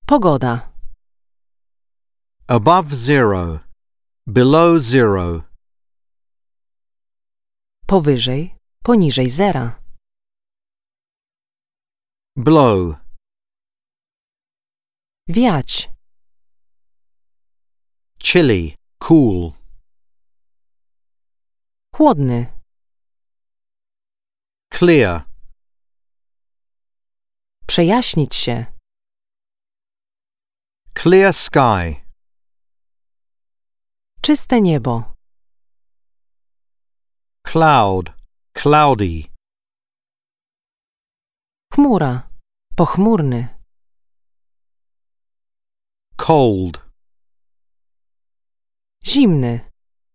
Pogoda. Above zero. Below zero. Powyżej, poniżej zera. Blow. Wiać. Chilly. Cool. Chłodny. Clear. Przejaśnić się. Clear sky. Czyste niebo. Cloud. Cloudy. Chmura. Pochmurny. Cold. Zimny.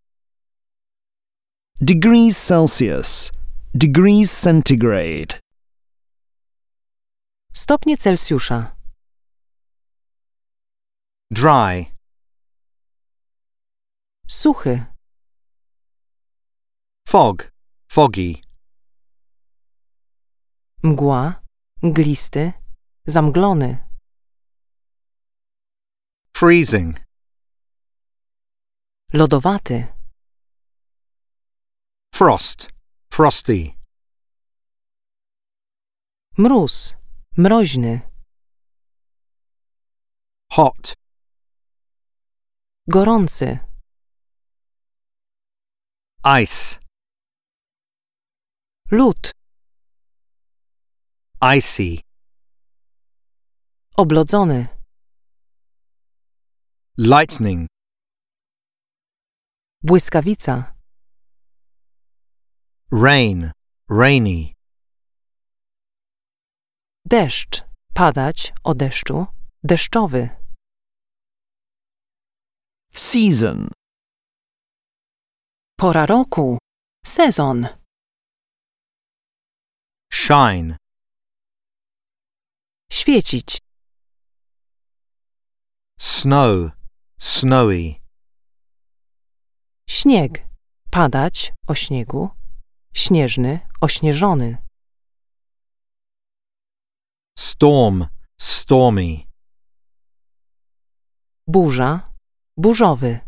Degrees Celsius. Degrees centigrade. Stopnie Celsjusza. Dry. Suchy. Fog. Foggy. Mgła. Mglisty. Zamglony. Freezing. Lodowaty. Frost. Frosty. Mróz. Mroźny. Hot. Gorący. Ice. Lód. Icy. Oblodzony. Lightning. Błyskawica. Rain. Rainy. Deszcz. Padać o deszczu. Deszczowy. Season. Pora roku. Sezon. Shine. Świecić. Snow. Snowy. Śnieg. Padać o śniegu. Śnieżny. Ośnieżony. Storm. Stormy. Burza. Burzowy.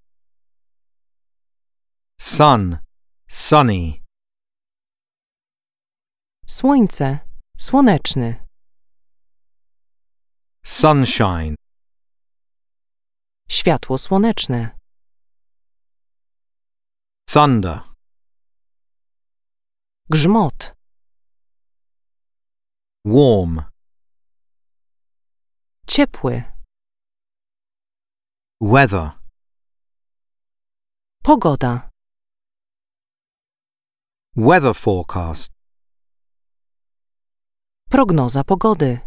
Sun. Sunny. Słońce. Słoneczny. Sunshine. Światło słoneczne. Thunder. Grzmot. Warm. Ciepły. Weather. Pogoda. Weather forecast. Prognoza pogody.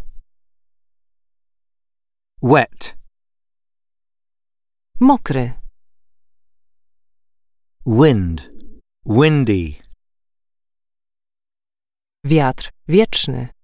Wet. Mokry. Wind. Windy. Wiatr wietrzny.